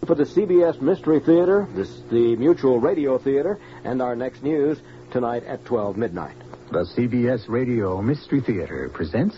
For the CBS Mystery Theater, the Mutual Radio Theater, and our next news tonight at 12 midnight. The CBS Radio Mystery Theater presents...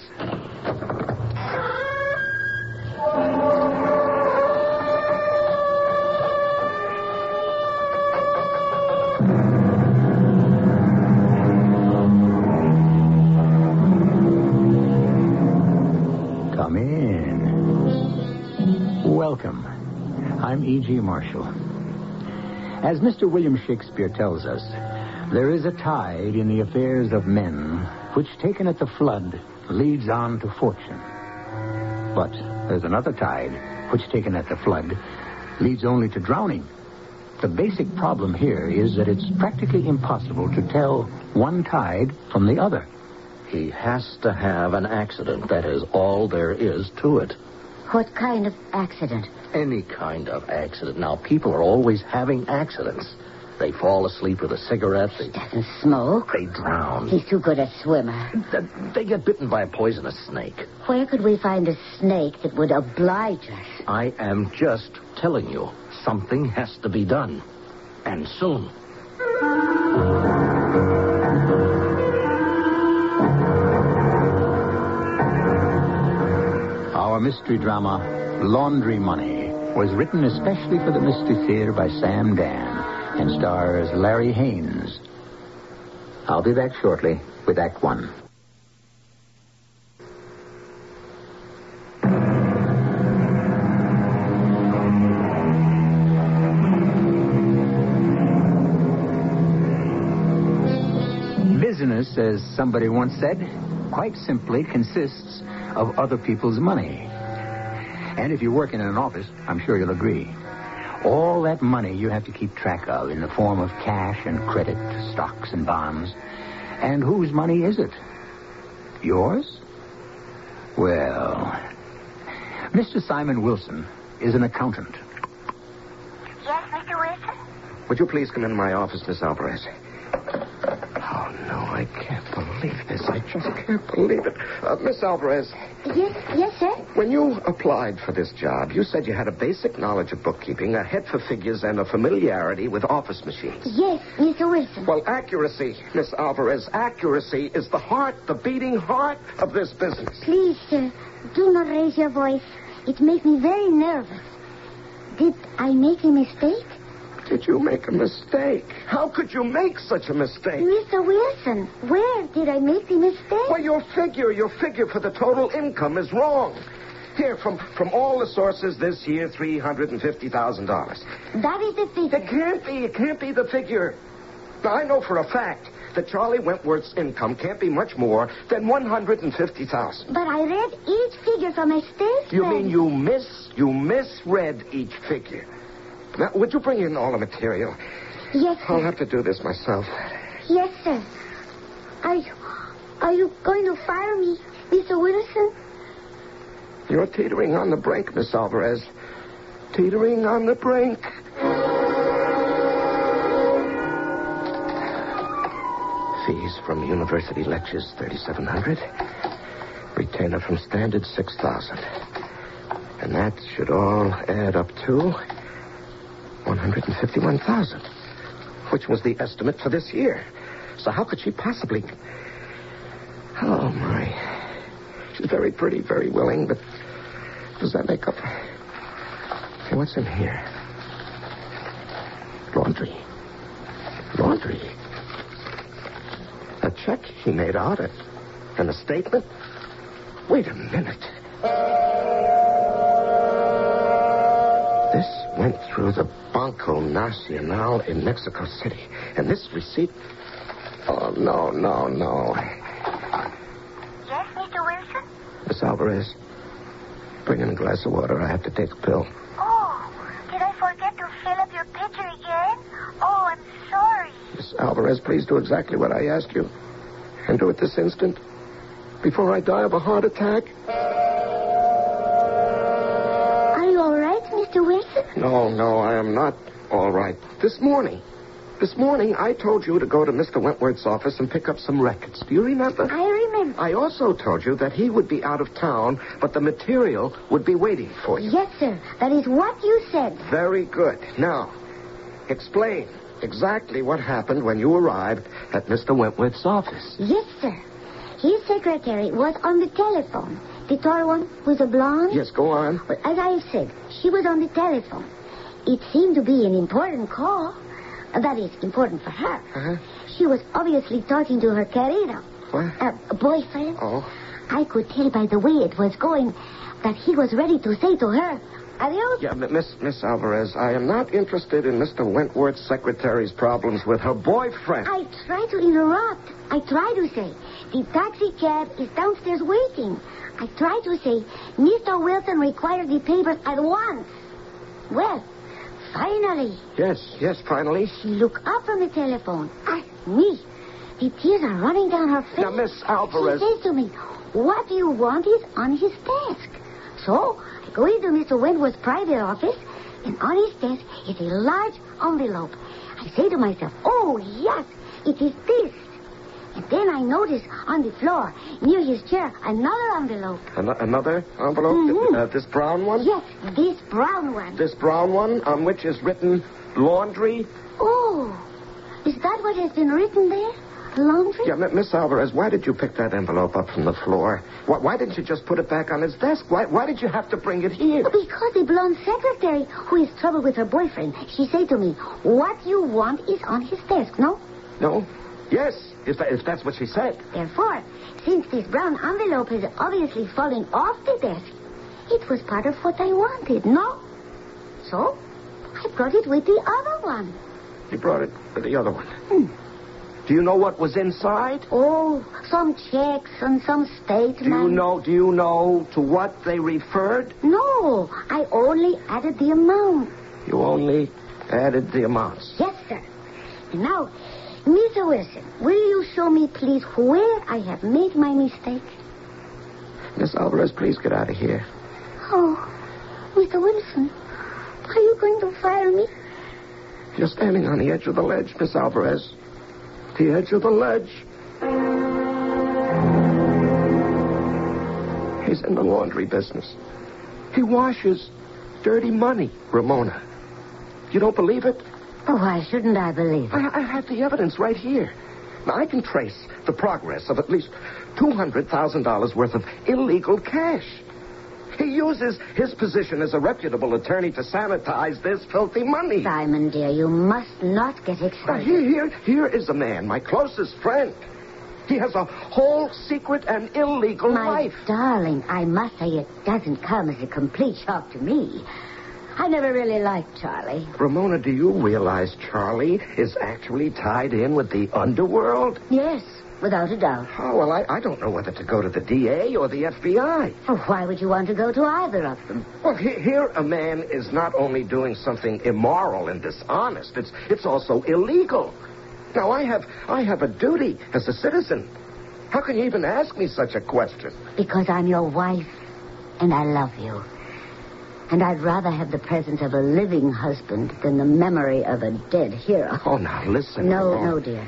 Come in. Welcome. I'm E.G. Marshall. As Mr. William Shakespeare tells us, there is a tide in the affairs of men which, taken at the flood, leads on to fortune. But there's another tide which, taken at the flood, leads only to drowning. The basic problem here is that it's practically impossible to tell one tide from the other. He has to have an accident. That is all there is to it. What kind of accident? Any kind of accident. Now, people are always having accidents. They fall asleep with a cigarette. He doesn't smoke. They drown. He's too good a swimmer. They get bitten by a poisonous snake. Where could we find a snake that would oblige us? I am just telling you, something has to be done. And soon. Our mystery drama, Laundry Money, was written especially for the Mystery Theater by Sam Dan and stars Larry Haynes. I'll be back shortly with Act One. Business, as somebody once said, quite simply consists of other people's money. And if you work in an office, I'm sure you'll agree. All that money you have to keep track of in the form of cash and credit, stocks and bonds. And whose money is it? Yours? Well, Mr. Simon Wilson is an accountant. Yes, Mr. Wilson? Would you please come into my office, Miss Alvarez? Oh, no, I can't believe this. I just can't believe it. Miss Alvarez. Yes, sir? When you applied for this job, you said you had a basic knowledge of bookkeeping, a head for figures, and a familiarity with office machines. Yes, Mr. Wilson. Well, accuracy, Miss Alvarez, accuracy is the heart, the beating heart of this business. Please, sir, do not raise your voice. It makes me very nervous. Did I make a mistake? Did you make a mistake? How could you make such a mistake? Mr. Wilson, where did I make the mistake? Well, your figure for the total income is wrong. Here, from all the sources this year, $350,000. That is the figure. It can't be the figure. Now, I know for a fact that Charlie Wentworth's income can't be much more than $150,000. But I read each figure from a statement. You mean you misread each figure? Now, would you bring in all the material? Yes, sir. I'll have to do this myself. Yes, sir. Are you going to fire me, Mr. Wilson? You're teetering on the brink, Miss Alvarez. Teetering on the brink. Fees from university lectures, $3,700. Retainer from standard, $6,000. And that should all add up to $151,000, which was the estimate for this year. So how could she possibly... Oh, my. She's very pretty, very willing, but does that make up for... Hey, what's in here? Laundry. A check she made out, and a statement. Wait a minute. This went through the Banco Nacional in Mexico City. And this receipt... Oh, no. Yes, Mr. Wilson? Miss Alvarez, bring in a glass of water. I have to take a pill. Oh, did I forget to fill up your pitcher again? Oh, I'm sorry. Miss Alvarez, please do exactly what I asked you. And do it this instant. Before I die of a heart attack. Are you all right, Mr. Wilson? No, I am not all right. This morning, I told you to go to Mr. Wentworth's office and pick up some records. Do you remember? I remember. I also told you that he would be out of town, but the material would be waiting for you. Yes, sir. That is what you said. Very good. Now, explain exactly what happened when you arrived at Mr. Wentworth's office. Yes, sir. His secretary was on the telephone. The tall one with the blonde? Yes, go on. Well, as I have said, she was on the telephone. It seemed to be an important call. That is, important for her. Uh-huh. She was obviously talking to her querido. What? A boyfriend. Oh. I could tell by the way it was going that he was ready to say to her, adios. Yeah, but Miss Alvarez, I am not interested in Mr. Wentworth's secretary's problems with her boyfriend. I tried to interrupt. I tried to say, the taxi cab is downstairs waiting. I tried to say, Mr. Wilson required the papers at once. Well, finally. Yes, finally. She looked up from the telephone at me. The tears are running down her face. Now, Miss Alvarez. She says to me, what you want is on his desk. So I go into Mr. Wentworth's private office, and on his desk is a large envelope. I say to myself, oh, yes, it is this. And then I notice on the floor, near his chair, another envelope. Another envelope? Mm-hmm. This brown one? Yes, this brown one. This brown one on which is written laundry? Oh, is that what has been written there? Laundry? Yeah, Miss Alvarez, why did you pick that envelope up from the floor? Why didn't you just put it back on his desk? Why did you have to bring it here? Because the blonde secretary, who is trouble with her boyfriend, she said to me, what you want is on his desk, no? No? Yes, if that's what she said. Therefore, since this brown envelope is obviously falling off the desk, it was part of what I wanted, no? So, I brought it with the other one. You brought it with the other one? Do you know what was inside? Oh, some checks and some statements. Do you know to what they referred? No, I only added the amount. You only added the amounts? Yes, sir. And now, Mr. Wilson, will you show me, please, where I have made my mistake? Miss Alvarez, please get out of here. Oh, Mr. Wilson, are you going to fire me? You're standing on the edge of the ledge, Miss Alvarez. The edge of the ledge. He's in the laundry business. He washes dirty money, Ramona. You don't believe it? Oh, why shouldn't I believe it? I have the evidence right here. Now, I can trace the progress of at least $200,000 worth of illegal cash. He uses his position as a reputable attorney to sanitize this filthy money. Simon, dear, you must not get excited. Here is a man, my closest friend. He has a whole secret and illegal life. My darling, I must say it doesn't come as a complete shock to me. I never really liked Charlie. Ramona, do you realize Charlie is actually tied in with the underworld? Yes, without a doubt. Oh, well, I don't know whether to go to the DA or the FBI. Oh, why would you want to go to either of them? Well, here a man is not only doing something immoral and dishonest, it's also illegal. Now, I have a duty as a citizen. How can you even ask me such a question? Because I'm your wife, and I love you. And I'd rather have the presence of a living husband than the memory of a dead hero. Oh, now, listen. No, dear.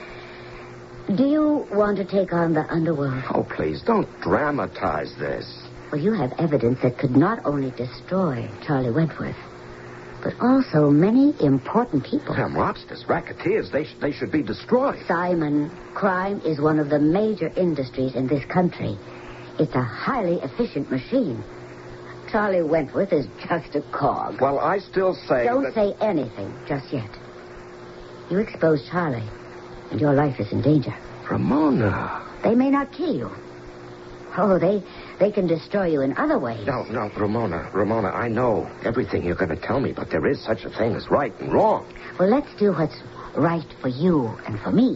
Do you want to take on the underworld? Oh, please, don't dramatize this. Well, you have evidence that could not only destroy Charlie Wentworth, but also many important people. Now, mobsters, racketeers, they should be destroyed. Simon, crime is one of the major industries in this country. It's a highly efficient machine. Charlie Wentworth is just a cog. Well, I still say Don't say anything just yet. You expose Charlie, and your life is in danger. Ramona. They may not kill you. Oh, they can destroy you in other ways. No, Ramona, I know everything you're going to tell me, but there is such a thing as right and wrong. Well, let's do what's right for you and for me.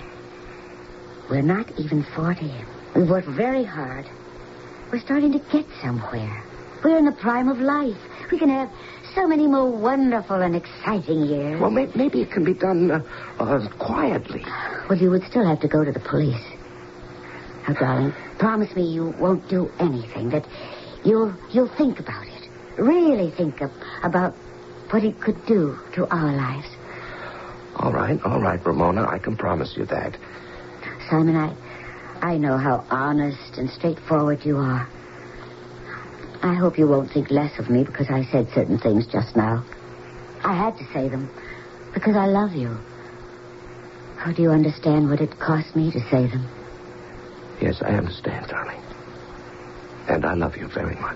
We're not even 40. We've worked very hard. We're starting to get somewhere. We're in the prime of life. We can have so many more wonderful and exciting years. Well, maybe it can be done quietly. Well, you would still have to go to the police. Now, darling, promise me you won't do anything, that you'll think about it. Really think about what it could do to our lives. All right, Ramona, I can promise you that. Simon, I know how honest and straightforward you are. I hope you won't think less of me because I said certain things just now. I had to say them because I love you. How do you understand what it cost me to say them? Yes, I understand, darling. And I love you very much.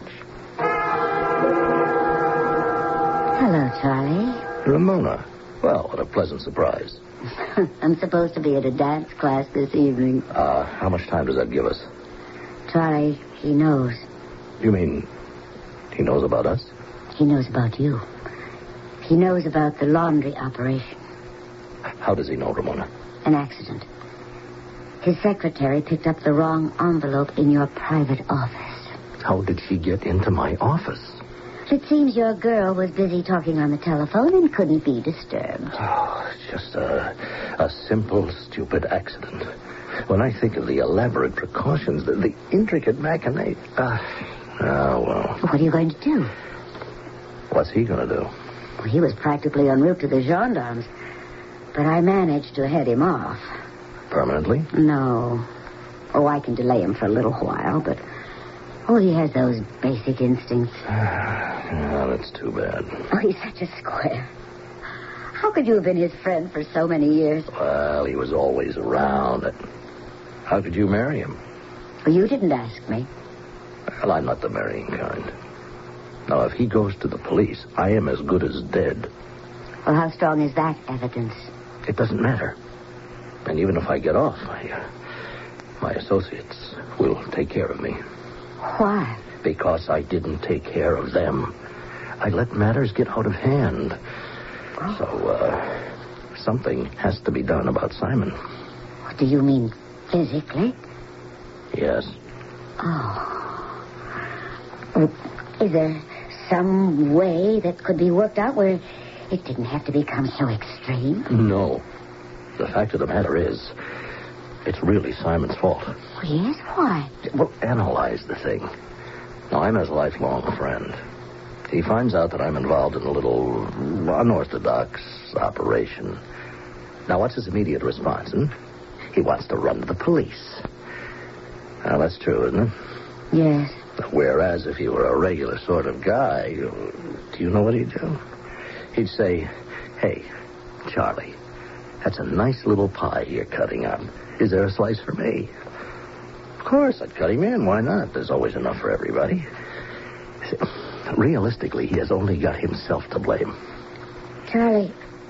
Hello, Charlie. Ramona. Well, what a pleasant surprise. I'm supposed to be at a dance class this evening. How much time does that give us? Charlie, he knows. You mean he knows about us? He knows about you. He knows about the laundry operation. How does he know, Ramona? An accident. His secretary picked up the wrong envelope in your private office. How did she get into my office? It seems your girl was busy talking on the telephone and couldn't be disturbed. Oh, it's just a simple, stupid accident. When I think of the elaborate precautions, the intricate machinations... well. What are you going to do? What's he going to do? Well, he was practically en route to the gendarmes, but I managed to head him off. Permanently? No. Oh, I can delay him for a little while, but... Oh, he has those basic instincts. Well, that's too bad. Oh, he's such a square. How could you have been his friend for so many years? Well, he was always around. How could you marry him? Well, you didn't ask me. Well, I'm not the marrying kind. Now, if he goes to the police, I am as good as dead. Well, how strong is that evidence? It doesn't matter. And even if I get off, my associates will take care of me. Why? Because I didn't take care of them. I let matters get out of hand. Oh. So, something has to be done about Simon. What do you mean, physically? Yes. Oh. Is there some way that could be worked out where it didn't have to become so extreme? No. The fact of the matter is, it's really Simon's fault. Oh, yes? Why? Well, analyze the thing. Now, I'm his lifelong friend. He finds out that I'm involved in a little unorthodox operation. Now, what's his immediate response? He wants to run to the police. Now, that's true, isn't it? Yes. Whereas if he were a regular sort of guy, do you know what he'd do? He'd say, "Hey, Charlie, that's a nice little pie you're cutting up. Is there a slice for me?" Of course, I'd cut him in. Why not? There's always enough for everybody. See, realistically, he has only got himself to blame. Charlie,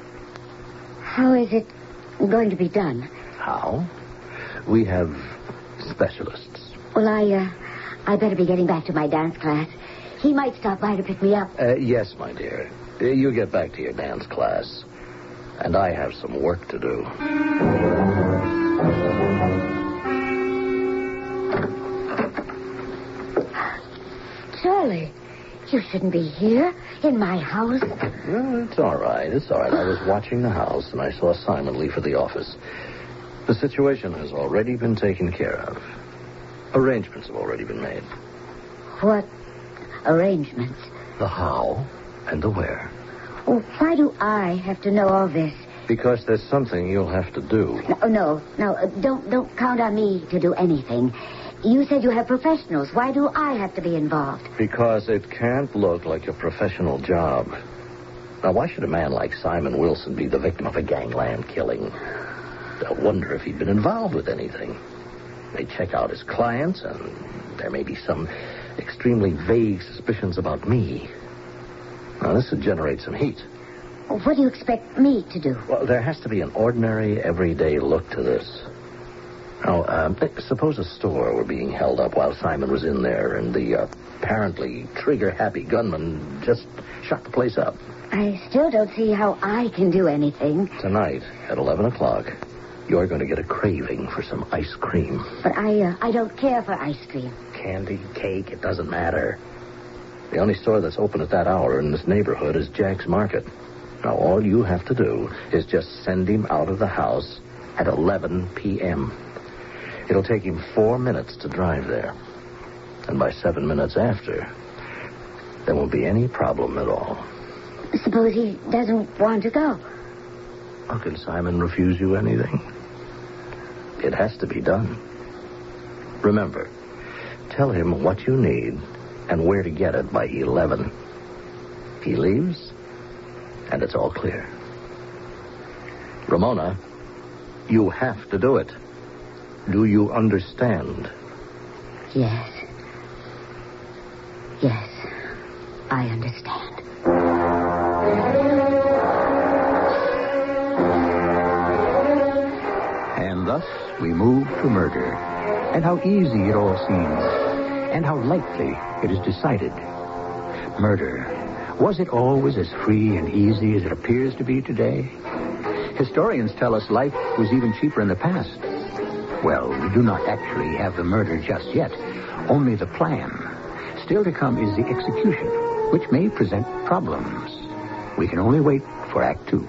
how is it going to be done? How? We have specialists. Well, I better be getting back to my dance class. He might stop by to pick me up. Yes, my dear. You get back to your dance class. And I have some work to do. Charlie, you shouldn't be here in my house. No, it's all right. It's all right. I was watching the house, and I saw Simon leave for the office. The situation has already been taken care of. Arrangements have already been made. What arrangements? The how and the where. Oh, why do I have to know all this? Because there's something you'll have to do. No. Don't count on me to do anything. You said you have professionals. Why do I have to be involved? Because it can't look like a professional job. Now, why should a man like Simon Wilson be the victim of a gangland killing? I wonder if he'd been involved with anything. They check out his clients, and there may be some extremely vague suspicions about me. Now, this would generate some heat. What do you expect me to do? Well, there has to be an ordinary, everyday look to this. Now, suppose a store were being held up while Simon was in there, and the apparently trigger-happy gunman just shot the place up. I still don't see how I can do anything. Tonight, at 11 o'clock, you're going to get a craving for some ice cream. But I don't care for ice cream. Candy, cake, it doesn't matter. The only store that's open at that hour in this neighborhood is Jack's Market. Now, all you have to do is just send him out of the house at 11 p.m. It'll take him 4 minutes to drive there. And by 7 minutes after, there won't be any problem at all. Suppose he doesn't want to go. How can Simon refuse you anything? It has to be done. Remember, tell him what you need and where to get it by 11. He leaves, and it's all clear. Ramona, you have to do it. Do you understand? Yes. Yes, I understand. And thus we move to murder. And how easy it all seems. And how lightly it is decided. Murder. Was it always as free and easy as it appears to be today? Historians tell us life was even cheaper in the past. Well, we do not actually have the murder just yet. Only the plan. Still to come is the execution, which may present problems. We can only wait for Act 2.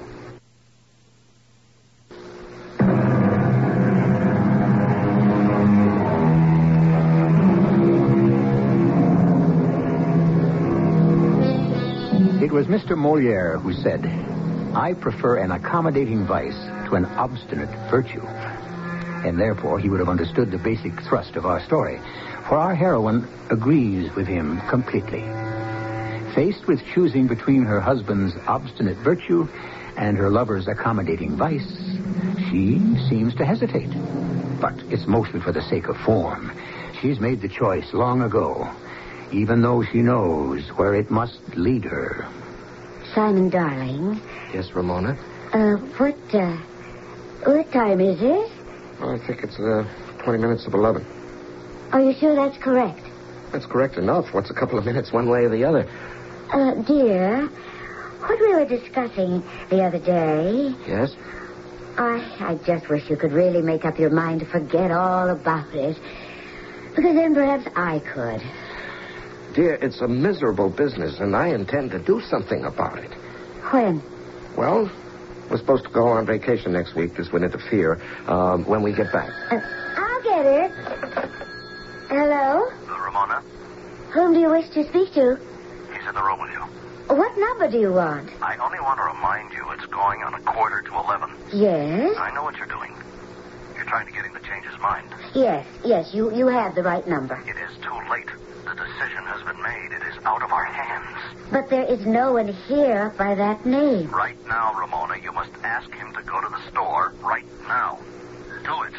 It was Mr. Molière who said, "I prefer an accommodating vice to an obstinate virtue." And therefore he would have understood the basic thrust of our story. For our heroine agrees with him completely. Faced with choosing between her husband's obstinate virtue and her lover's accommodating vice, she seems to hesitate. But it's mostly for the sake of form. She's made the choice long ago, even though she knows where it must lead her. Simon, darling. Yes, Ramona? What time is it? Well, I think it's 20 minutes of 11. Are you sure that's correct? That's correct enough. What's a couple of minutes one way or the other? Dear, what we were discussing the other day... Yes? I just wish you could really make up your mind to forget all about it. Because then perhaps I could. Dear, it's a miserable business, and I intend to do something about it. When? Well, we're supposed to go on vacation next week. This would interfere when we get back. I'll get it. Hello? Ramona? Whom do you wish to speak to? He's in the room with you. What number do you want? I only want to remind you it's going on 11:15. Yes? I know what you're doing. You're trying to get him to change his mind. Yes, you have the right number. It is too late. The decision has been made. It is out of our hands. But there is no one here by that name. Right now, Ramona, you must ask him to go to the store right now. Do it.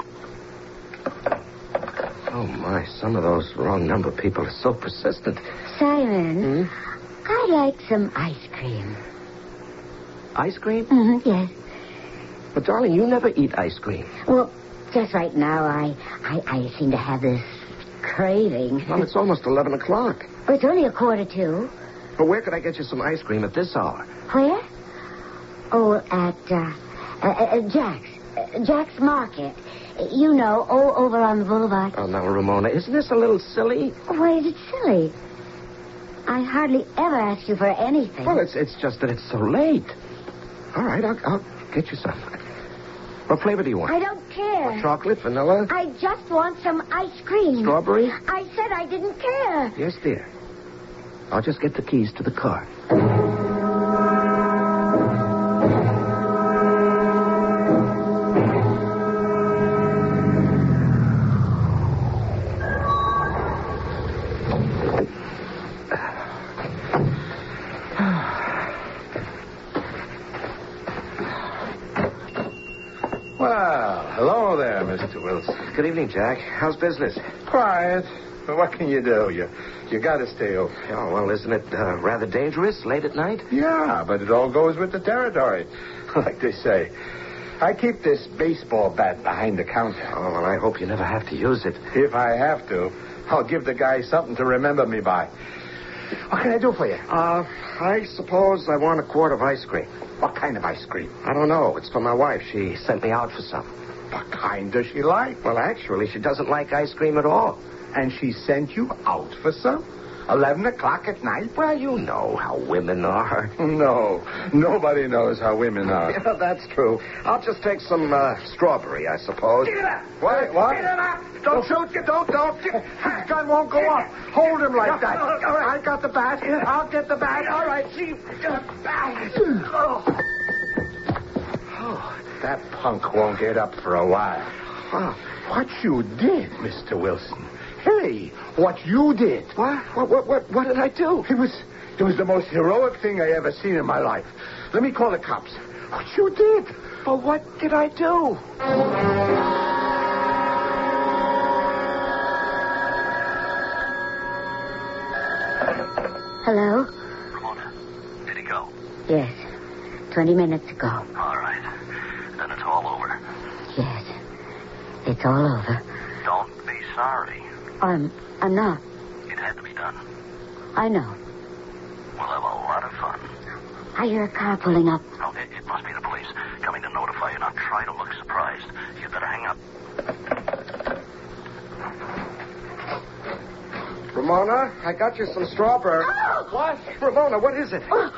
Oh, my. Some of those wrong number people are so persistent. Simon, I'd like some ice cream. Ice cream? Mm-hmm, yes. But, darling, you never eat ice cream. Well, just right now, I seem to have this craving. Well, it's almost 11 o'clock. Oh, it's only 1:45. But where could I get you some ice cream at this hour? Where? Oh, at Jack's. Jack's Market. You know, over on the boulevard. Oh, now, Ramona, isn't this a little silly? Why is it silly? I hardly ever ask you for anything. Well, it's just that it's so late. All right, I'll get you some. What flavor do you want? I don't care. Chocolate, vanilla? I just want some ice cream. Strawberry? I said I didn't care. Yes, dear. I'll just get the keys to the car. Well, hello there, Mr. Wilson. Good evening, Jack. How's business? Quiet. But what can you do? You got to stay open. Oh, well, isn't it rather dangerous late at night? Yeah, but it all goes with the territory. Like they say. I keep this baseball bat behind the counter. Oh, well, I hope you never have to use it. If I have to, I'll give the guy something to remember me by. What can I do for you? I suppose I want a quart of ice cream. What kind of ice cream? I don't know. It's for my wife. She sent me out for some. What kind does she like? Well, actually, she doesn't like ice cream at all. And she sent you out for some? 11 o'clock at night? Well, you know how women are. No, nobody knows how women are. Yeah, that's true. I'll just take some strawberry, I suppose. Get it up! What? Get it up! Don't shoot! Don't! His gun won't go off. Hold him like that. All right. I got the bat. I'll get the bat. All right, see. Oh, that punk won't get up for a while. What you did, Mr. Wilson. Hey, what you did. What did I do? It was the most heroic thing I ever seen in my life. Let me call the cops. What you did? Well, what did I do? Hello? Ramona, did he go? Yes. 20 minutes ago. All right. Then it's all over. Yes. It's all over. Don't be sorry. I'm not. It had to be done. I know. We'll have a lot of fun. I hear a car pulling up. Oh, it must be the police coming to notify you. Now try to look surprised. You better hang up. Ramona, I got you some strawberries. Oh! What? Ramona, what is it?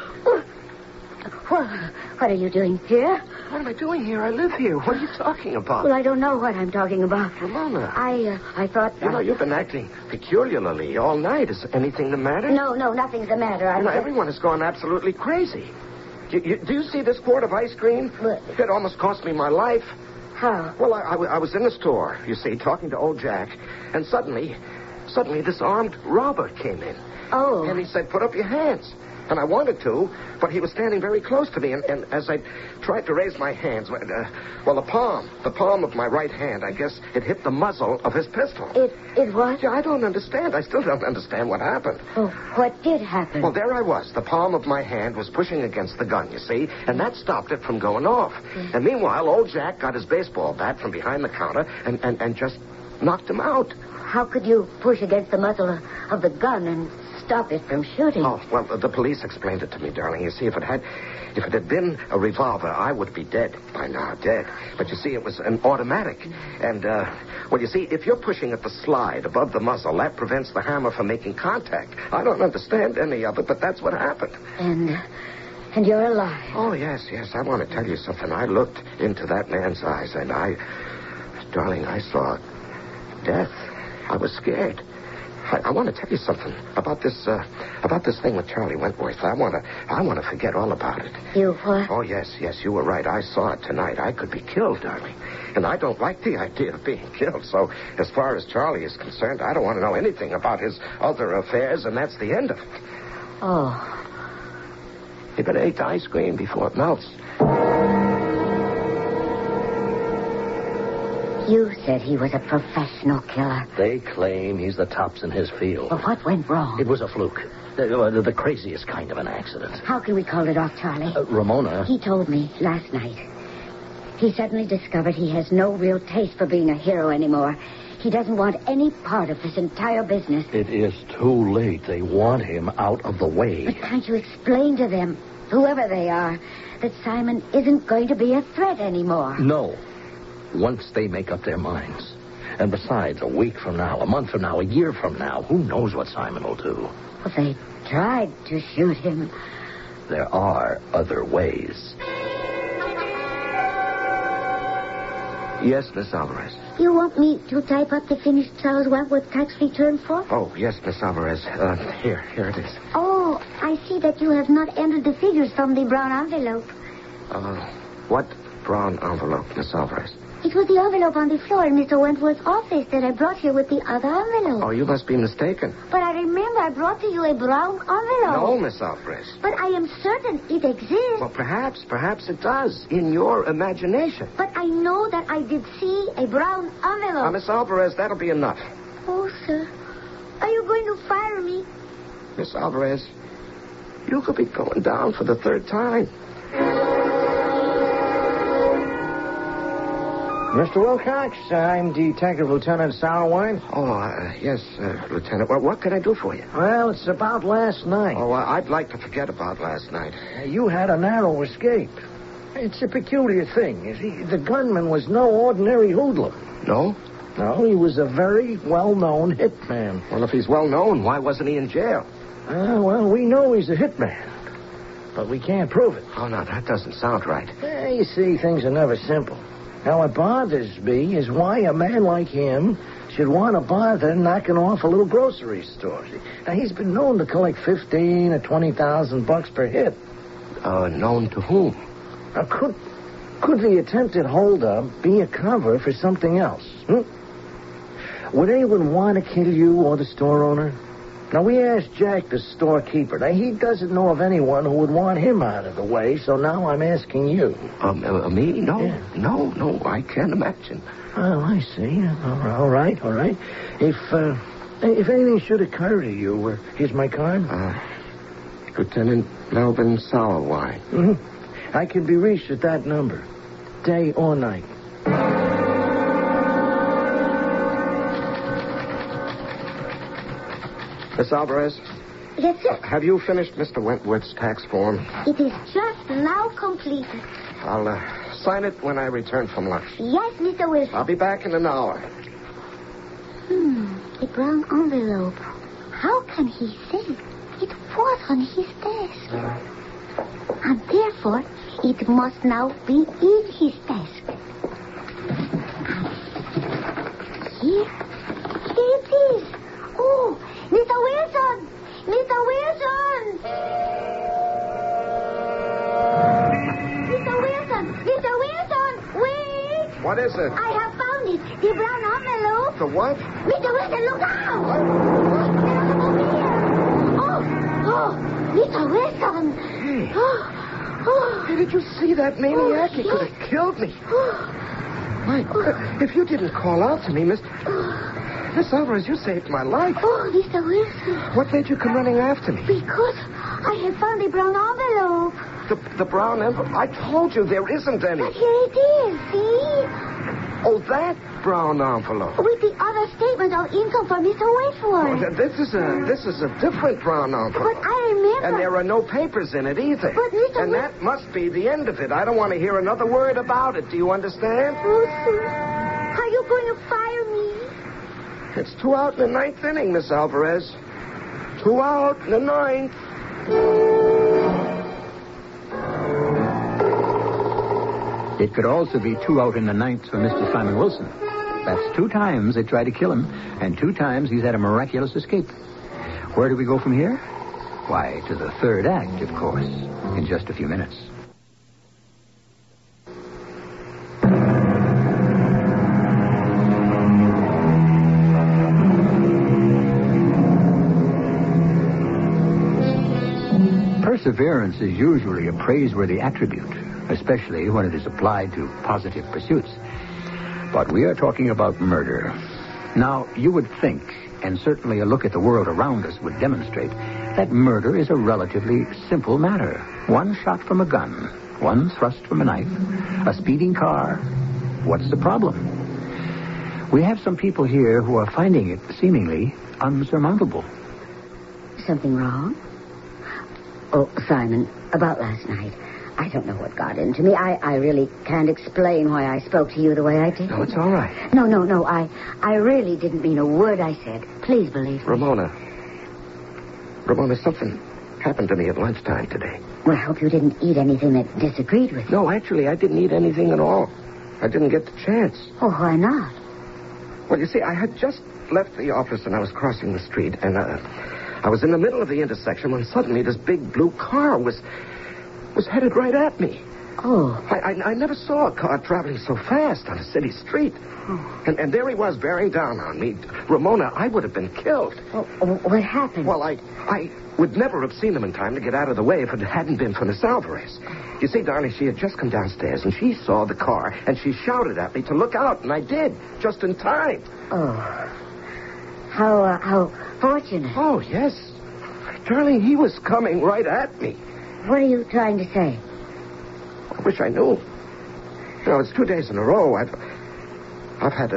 What are you doing here? What am I doing here? I live here. What are you talking about? Well, I don't know what I'm talking about. Ramona. I thought... You've been acting peculiarly all night. Is anything the matter? No, nothing's the matter. Everyone has gone absolutely crazy. Do you see this quart of ice cream? What? It almost cost me my life. How? Well, I was in the store, you see, talking to old Jack, and suddenly this armed robber came in. Oh. And he said, put up your hands. And I wanted to, but he was standing very close to me, and as I tried to raise my hands, the palm of my right hand, I guess it hit the muzzle of his pistol. It what? Yeah, I don't understand. I still don't understand what happened. Oh, what did happen? Well, there I was. The palm of my hand was pushing against the gun, you see, and that stopped it from going off. And meanwhile, old Jack got his baseball bat from behind the counter and just knocked him out. How could you push against the muzzle of the gun and stop it from shooting? Oh, well, the police explained it to me, darling. You see, if it had been a revolver, I would be dead by now, dead. But you see, it was an automatic. And, you see, if you're pushing at the slide above the muzzle, that prevents the hammer from making contact. I don't understand any of it, but that's what happened. And you're alive? Oh, yes. I want to tell you something. I looked into that man's eyes, and darling, I saw death. I was scared. I want to tell you something about this thing with Charlie Wentworth. I want to forget all about it. You what? Oh, yes, you were right. I saw it tonight. I could be killed, darling. And I don't like the idea of being killed. So, as far as Charlie is concerned, I don't want to know anything about his other affairs, and that's the end of it. Oh. You better eat the ice cream before it melts. You said he was a professional killer. They claim he's the tops in his field. Well, what went wrong? It was a fluke. The craziest kind of an accident. How can we call it off, Charlie? Ramona. He told me last night. He suddenly discovered he has no real taste for being a hero anymore. He doesn't want any part of this entire business. It is too late. They want him out of the way. But can't you explain to them, whoever they are, that Simon isn't going to be a threat anymore? No. Once they make up their minds. And besides, a week from now, a month from now, a year from now, who knows what Simon will do? Well, they tried to shoot him. There are other ways. Yes, Miss Alvarez. You want me to type up the finished Charles Wentworth tax return form? Oh, yes, Miss Alvarez. Here it is. Oh, I see that you have not entered the figures from the brown envelope. What brown envelope, Miss Alvarez? It was the envelope on the floor in Mr. Wentworth's office that I brought here with the other envelope. Oh, you must be mistaken. But I remember I brought to you a brown envelope. No, Miss Alvarez. But I am certain it exists. Well, perhaps it does, in your imagination. But I know that I did see a brown envelope. Miss Alvarez, that'll be enough. Oh, sir. Are you going to fire me? Miss Alvarez, you could be going down for the third time. Mr. Wilcox, I'm Detective Lieutenant Sourwine. Oh, yes, Lieutenant. Well, what can I do for you? Well, it's about last night. Oh, I'd like to forget about last night. You had a narrow escape. It's a peculiar thing. You see, the gunman was no ordinary hoodlum. No? No, he was a very well-known hitman. Well, if he's well-known, why wasn't he in jail? Well, we know he's a hitman, but we can't prove it. Oh, no, that doesn't sound right. You see, things are never simple. Now, what bothers me is why a man like him should want to bother knocking off a little grocery store. See, now, he's been known to collect $15,000 or $20,000 per hit. Known to whom? Now, Could the attempted holdup be a cover for something else? Would anyone want to kill you or the store owner? Now, we asked Jack, the storekeeper. Now, he doesn't know of anyone who would want him out of the way, so now I'm asking you. Me? No. Yeah. No, I can't imagine. Oh, I see. All right. If anything should occur to you, here's my card. Lieutenant Melvin Sauerwein. Mm-hmm. I can be reached at that number, day or night. Miss Alvarez, Yes, sir. have you finished Mr. Wentworth's tax form? It is just now completed. I'll sign it when I return from lunch. Yes, Mr. Wilson. I'll be back in an hour. A brown envelope. How can he say it was on his desk? And therefore, it must now be in his desk. Here it is. Oh, Mr. Wilson! Mr. Wilson! Mr. Wilson! Mr. Wilson! Wait! What is it? I have found it. The brown envelope. The what? Mr. Wilson, look out! What? Oh, Mr. Wilson! Hey. Oh. Hey, did you see that maniac? He could have killed me. My God. If you didn't call out to me, Miss Alvarez, you saved my life. Oh, Mr. Wilson. What made you come running after me? Because I have found the brown envelope. The brown envelope? I told you there isn't any. But here it is, see? Oh, that brown envelope. With the other statement of income for Mr. Wentworth. This is a different brown envelope. But I remember. And there are no papers in it either. But Mr. And that must be the end of it. I don't want to hear another word about it. Do you understand? Oh, sir. Are you going to fire me? It's 2 out in the 9th inning, Miss Alvarez. 2 out in the 9th. It could also be 2 out in the 9th for Mr. Simon Wilson. That's 2 times they tried to kill him, and 2 times he's had a miraculous escape. Where do we go from here? Why, to the 3rd act, of course, in just a few minutes. Perseverance is usually a praiseworthy attribute, especially when it is applied to positive pursuits. But we are talking about murder. Now, you would think, and certainly a look at the world around us would demonstrate, that murder is a relatively simple matter. 1 shot from a gun, 1 thrust from a knife, a speeding car. What's the problem? We have some people here who are finding it seemingly unsurmountable. Something wrong? Oh, Simon, about last night. I don't know what got into me. I really can't explain why I spoke to you the way I did. No, it's all right. No. I really didn't mean a word I said. Please believe me. Ramona, something happened to me at lunchtime today. Well, I hope you didn't eat anything that disagreed with you. No, actually, I didn't eat anything at all. I didn't get the chance. Oh, why not? Well, you see, I had just left the office and I was crossing the street, and I was in the middle of the intersection when suddenly this big blue car was headed right at me. Oh. I never saw a car traveling so fast on a city street. Oh. And there he was bearing down on me. Ramona, I would have been killed. Oh, what happened? Well, I would never have seen him in time to get out of the way if it hadn't been for Miss Alvarez. You see, darling, she had just come downstairs and she saw the car and she shouted at me to look out, and I did, just in time. Oh. How fortunate. Oh, yes. Darling, he was coming right at me. What are you trying to say? I wish I knew. You know, it's 2 days in a row. I've had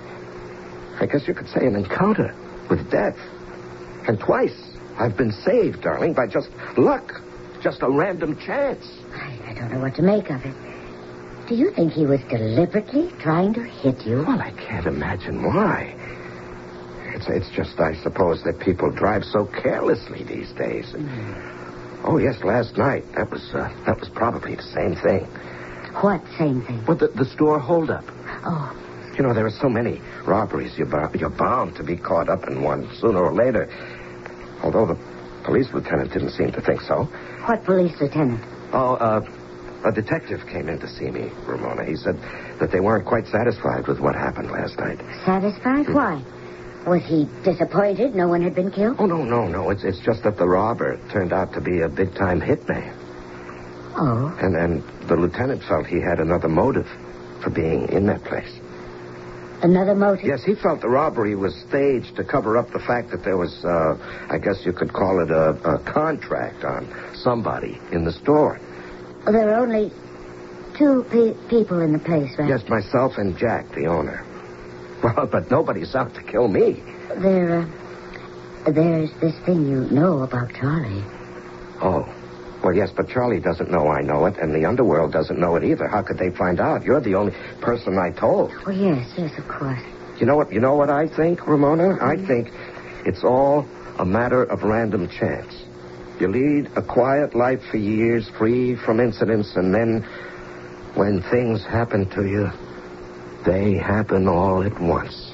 I guess you could say, an encounter with death. And twice I've been saved, darling, by just luck. Just a random chance. I don't know what to make of it. Do you think he was deliberately trying to hit you? Well, I can't imagine why. It's just, I suppose, that people drive so carelessly these days. Oh, yes, last night, that was probably the same thing. What same thing? Well, the store holdup. Oh. You know, there are so many robberies. You're bound to be caught up in one sooner or later. Although the police lieutenant didn't seem to think so. What police lieutenant? Oh, A detective came in to see me, Ramona. He said that they weren't quite satisfied with what happened last night. Satisfied? Why? Was he disappointed no one had been killed? Oh, no. It's just that the robber turned out to be a big-time hitman. Oh. And then the lieutenant felt he had another motive for being in that place. Another motive? Yes, he felt the robbery was staged to cover up the fact that there was, I guess you could call it a contract on somebody in the store. Well, there are only two people in the place, right? Yes, myself and Jack, the owner. Well, but nobody's out to kill me. There's this thing you know about Charlie. Oh. Well, yes, but Charlie doesn't know I know it, and the underworld doesn't know it either. How could they find out? You're the only person I told. Oh, yes, of course. You know what I think, Ramona? I think it's all a matter of random chance. You lead a quiet life for years, free from incidents, and then when things happen to you, they happen all at once.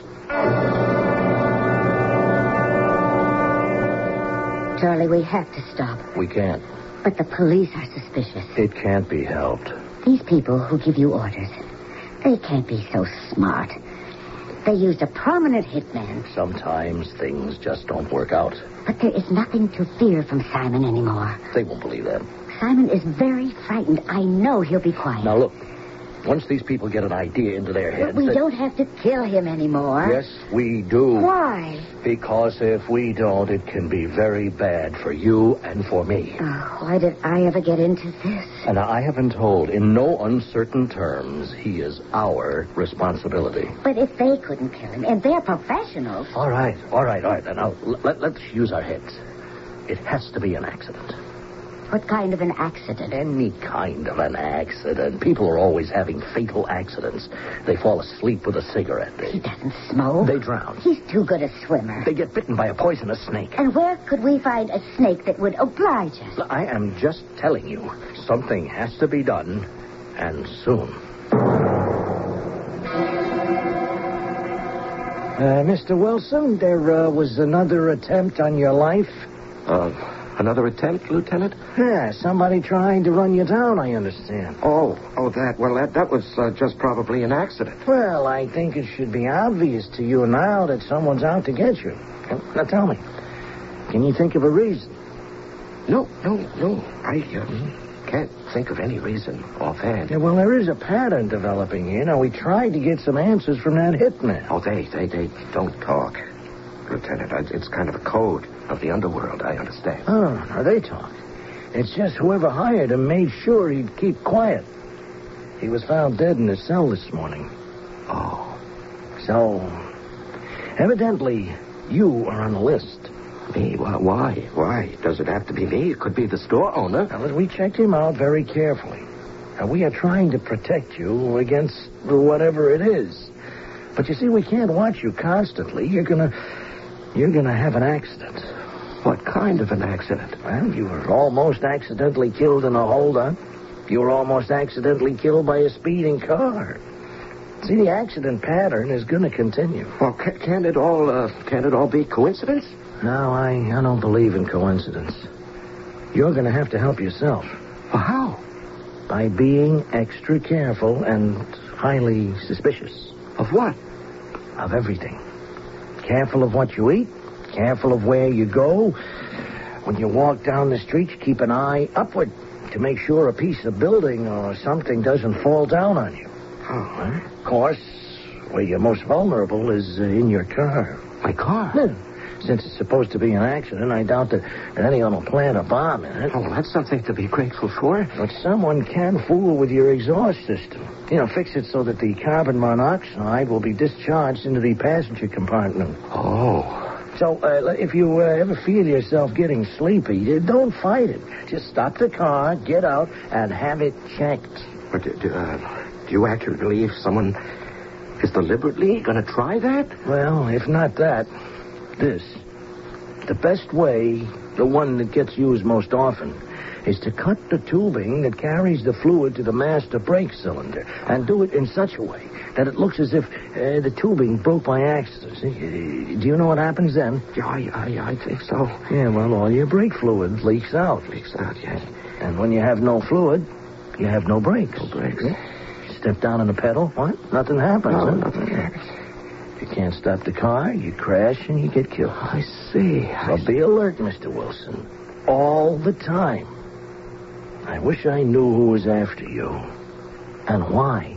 Charlie, we have to stop. We can't. But the police are suspicious. It can't be helped. These people who give you orders, they can't be so smart. They used a prominent hitman. Sometimes things just don't work out. But there is nothing to fear from Simon anymore. They won't believe that. Simon is very frightened. I know he'll be quiet. Now, look. Once these people get an idea into their heads... But we don't have to kill him anymore. Yes, we do. Why? Because if we don't, it can be very bad for you and for me. Oh, why did I ever get into this? And I have been told, in no uncertain terms, he is our responsibility. But if they couldn't kill him, and they're professionals... All right. Now, let's use our heads. It has to be an accident. What kind of an accident? Any kind of an accident. People are always having fatal accidents. They fall asleep with a cigarette. He doesn't smoke. They drown. He's too good a swimmer. They get bitten by a poisonous snake. And where could we find a snake that would oblige us? I am just telling you, something has to be done, and soon. Mr. Wilson, there was another attempt on your life. Another attempt, Lieutenant? Yeah, somebody trying to run you down, I understand. Oh, that. Well, that was just probably an accident. Well, I think it should be obvious to you now that someone's out to get you. Now, tell me, can you think of a reason? No. I can't think of any reason offhand. Yeah, well, there is a pattern developing here. Now, we tried to get some answers from that hitman. Oh, they don't talk, Lieutenant. It's kind of a code of the underworld, I understand. Oh, now they talk. It's just whoever hired him made sure he'd keep quiet. He was found dead in his cell this morning. Oh. So, evidently, you are on the list. Me? Why? Why? Does it have to be me? It could be the store owner. Now, we checked him out very carefully. Now, we are trying to protect you against whatever it is. But you see, we can't watch you constantly. You're gonna have an accident. What kind of an accident? Well, you were almost accidentally killed in a holdup. You were almost accidentally killed by a speeding car. See, the accident pattern is going to continue. Well, can't it all be coincidence? No, I don't believe in coincidence. You're going to have to help yourself. Well, how? By being extra careful and highly suspicious. Of what? Of everything. Careful of what you eat. Careful of where you go. When you walk down the street, you keep an eye upward to make sure a piece of building or something doesn't fall down on you. Oh. Of course, where you're most vulnerable is in your car. My car? Yeah. Since it's supposed to be an accident, I doubt that anyone will plant a bomb in it. Oh, well, that's something to be grateful for. But someone can fool with your exhaust system. Fix it so that the carbon monoxide will be discharged into the passenger compartment. Oh. So, if you ever feel yourself getting sleepy, don't fight it. Just stop the car, get out, and have it checked. But do you actually believe someone is deliberately going to try that? Well, if not that, this. The best way, the one that gets used most often, is to cut the tubing that carries the fluid to the master brake cylinder and do it in such a way that it looks as if the tubing broke by accident. Do you know what happens then? Yeah, I think so. Yeah, well, all your brake fluid leaks out. Leaks out, yes. And when you have no fluid, You have no brakes. No brakes. You step down on the pedal, what? Nothing happens. No, huh? nothing happens. You can't stop the car, you crash, and you get killed. I see. So be alert, Mr. Wilson. All the time. I wish I knew who was after you. And why.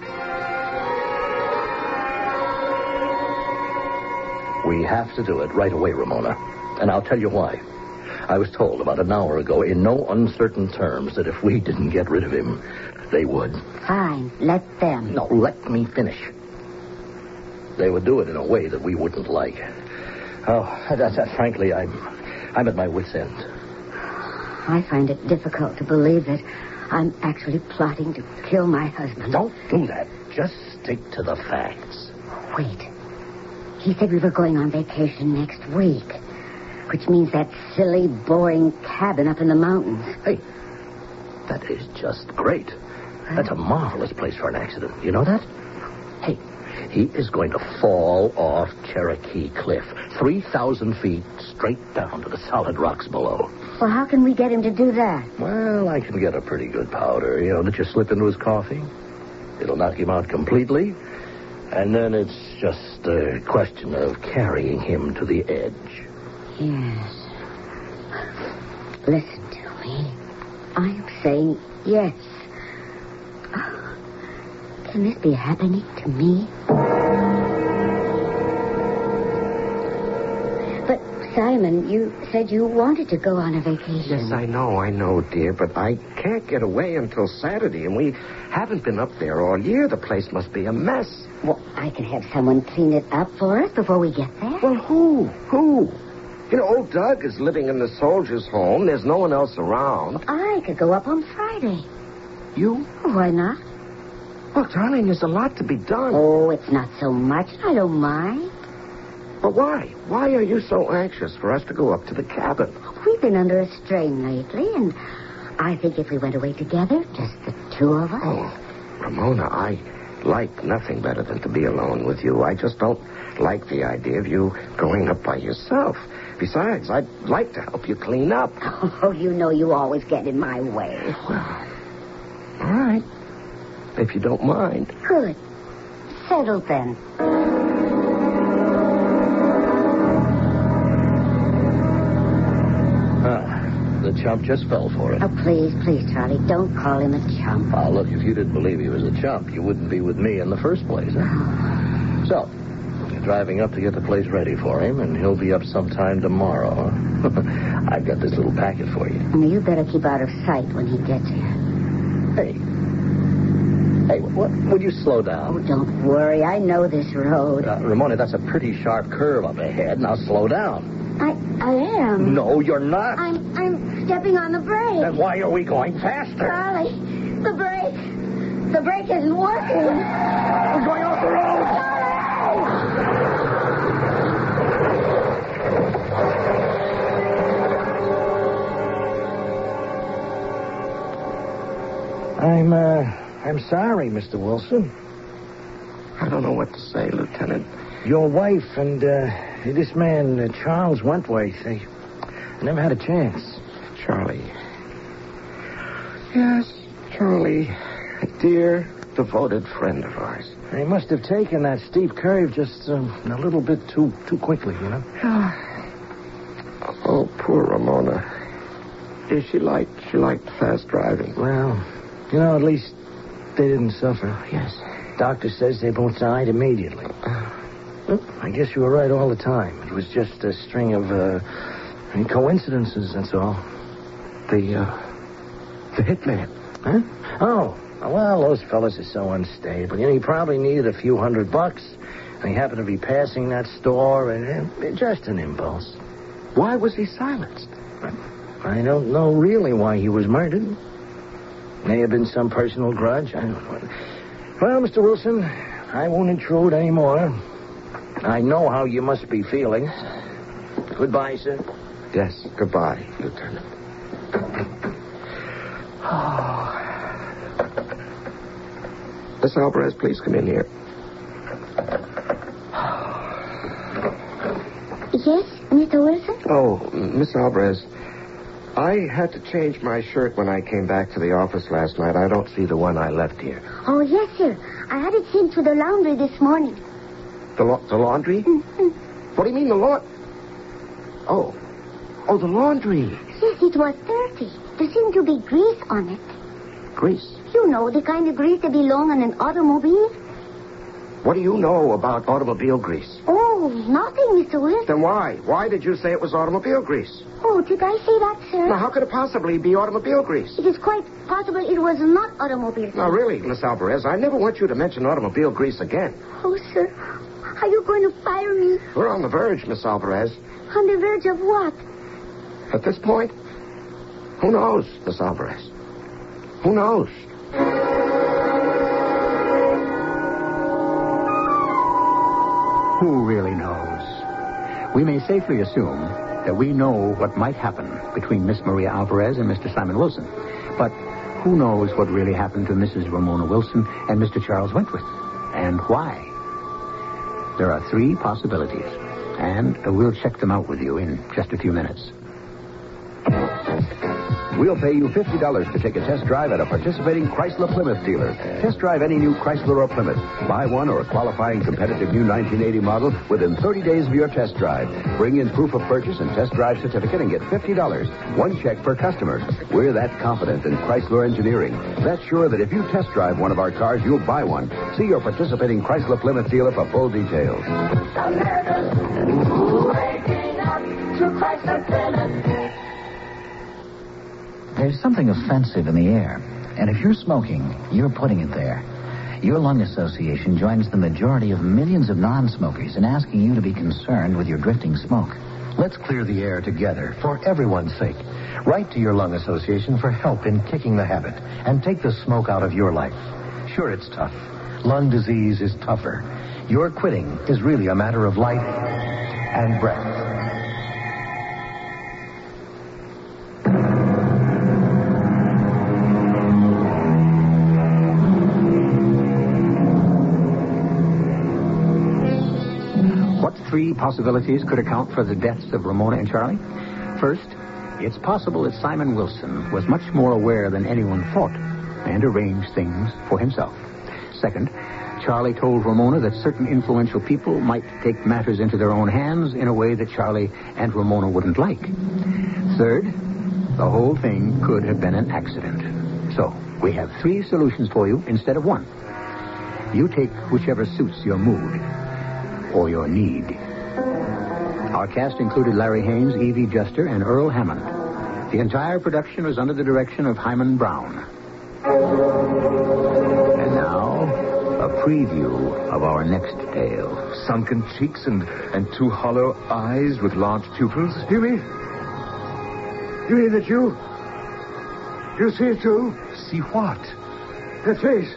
We have to do it right away, Ramona. And I'll tell you why. I was told about an hour ago in no uncertain terms that if we didn't get rid of him, they would. Fine. Let them. No, let me finish. They would do it in a way that we wouldn't like. Frankly, I'm at my wit's end. I find it difficult to believe that I'm actually plotting to kill my husband. Don't do that. Just stick to the facts. Wait. He said we were going on vacation next week, which means that silly, boring cabin up in the mountains. Hey, that is just great. That's a marvelous place for an accident. You know that? Hey, he is going to fall off Cherokee Cliff, 3,000 feet straight down to the solid rocks below. Well, how can we get him to do that? Well, I can get a pretty good powder, that you slip into his coffee. It'll knock him out completely. And then it's just a question of carrying him to the edge. Yes. Listen to me. I am saying yes. Can this be happening to me? But, Simon, you said you wanted to go on a vacation. Yes, I know, dear, but I can't get away until Saturday, and we haven't been up there all year. The place must be a mess. Well, I can have someone clean it up for us before we get there. Well, who? Old Doug is living in the soldier's home. There's no one else around. I could go up on Friday. You? Why not? Well, darling, there's a lot to be done. Oh, it's not so much. I don't mind. But why? Why are you so anxious for us to go up to the cabin? We've been under a strain lately, and I think if we went away together, just the two of us. Oh, Ramona, I like nothing better than to be alone with you. I just don't like the idea of you going up by yourself. Besides, I'd like to help you clean up. Oh, you always get in my way. Well, all right. If you don't mind. Good. Settled then. The chump just fell for it. Oh, please, Charlie, don't call him a chump. Oh, look, if you didn't believe he was a chump, you wouldn't be with me in the first place. Huh? So, you're driving up to get the place ready for him, and he'll be up sometime tomorrow. Huh? I've got this little packet for you. Now, you better keep out of sight when he gets here. Hey, what? Would you slow down? Oh, don't worry. I know this road. Ramona, that's a pretty sharp curve up ahead. Now slow down. I am. No, you're not. I'm stepping on the brake. Then why are we going faster? Charlie, the brake isn't working. We're going off the road. I'm sorry, Mr. Wilson. I don't know what to say, Lieutenant. Your wife and this man, Charles Wentworth, they never had a chance. Charlie. Yes, Charlie. A dear, devoted friend of ours. They must have taken that steep curve just a little bit too quickly, Oh, poor Ramona. Yeah, she liked fast driving. Well, at least they didn't suffer. Yes. Doctor says they both died immediately. I guess you were right all the time. It was just a string of coincidences, that's all. The hitman. Huh? Oh, well, those fellas are so unstable. He probably needed a few $100, and he happened to be passing that store, and just an impulse. Why was he silenced? I don't know really why he was murdered. May have been some personal grudge. I don't know. Well, Mr. Wilson, I won't intrude anymore. I know how you must be feeling. Goodbye, sir. Yes, goodbye, Lieutenant. Miss Alvarez, please come in here. Yes, Mr. Wilson? Oh, Miss Alvarez, I had to change my shirt when I came back to the office last night. I don't see the one I left here. Oh, yes, sir. I had it sent to the laundry this morning. The laundry? Mm-hmm. What do you mean the Oh, the laundry. Yes, it was dirty. There seemed to be grease on it. Grease? You know, the kind of grease that belongs on an automobile. What do you know about automobile grease? Oh, nothing, Mr. Wilson. Then why? Why did you say it was automobile grease? Oh, did I say that, sir? Now, how could it possibly be automobile grease? It is quite possible it was not automobile grease. Now, really, Miss Alvarez, I never want you to mention automobile grease again. Oh, sir, are you going to fire me? We're on the verge, Miss Alvarez. On the verge of what? At this point, who knows, Miss Alvarez? Who knows? Who really knows? We may safely assume that we know what might happen between Miss Maria Alvarez and Mr. Simon Wilson. But who knows what really happened to Mrs. Ramona Wilson and Mr. Charles Wentworth? And why? There are 3 possibilities, and we'll check them out with you in just a few minutes. We'll pay you $50 to take a test drive at a participating Chrysler Plymouth dealer. Test drive any new Chrysler or Plymouth. Buy one or a qualifying competitive new 1980 model within 30 days of your test drive. Bring in proof of purchase and test drive certificate and get $50. One check per customer. We're that confident in Chrysler engineering. That's sure that if you test drive one of our cars, you'll buy one. See your participating Chrysler Plymouth dealer for full details. America's waking up to Chrysler Plymouth. There's something offensive in the air. And if you're smoking, you're putting it there. Your lung association joins the majority of millions of non-smokers in asking you to be concerned with your drifting smoke. Let's clear the air together for everyone's sake. Write to your lung association for help in kicking the habit and take the smoke out of your life. Sure, it's tough. Lung disease is tougher. Your quitting is really a matter of life and breath. What 3 possibilities could account for the deaths of Ramona and Charlie? First, it's possible that Simon Wilson was much more aware than anyone thought and arranged things for himself. Second, Charlie told Ramona that certain influential people might take matters into their own hands in a way that Charlie and Ramona wouldn't like. Third, the whole thing could have been an accident. So, we have 3 solutions for you instead of 1. You take whichever suits your mood or your need. Our cast included Larry Haynes, Evie Juster, and Earl Hammond. The entire production was under the direction of Hyman Brown. And now, a preview of our next tale. Sunken cheeks and 2 hollow eyes with large pupils. You mean that you see it too? See what? That face.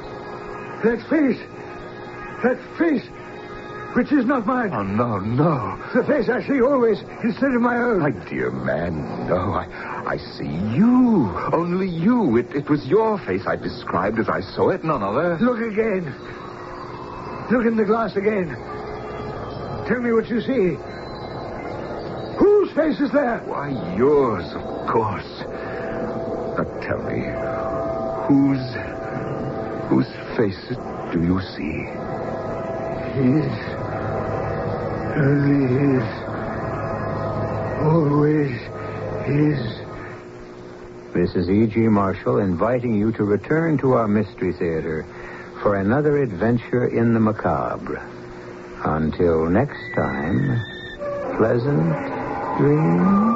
Which is not mine. Oh, no. The face I see always instead of my own. My dear man, no. I see you. Only you. It was your face I described as I saw it, none other. Look again. Look in the glass again. Tell me what you see. Whose face is there? Why, yours, of course. Now tell me, whose face do you see? His. Only his. Always his. This is E.G. Marshall inviting you to return to our Mystery Theater for another adventure in the macabre. Until next time, pleasant dreams.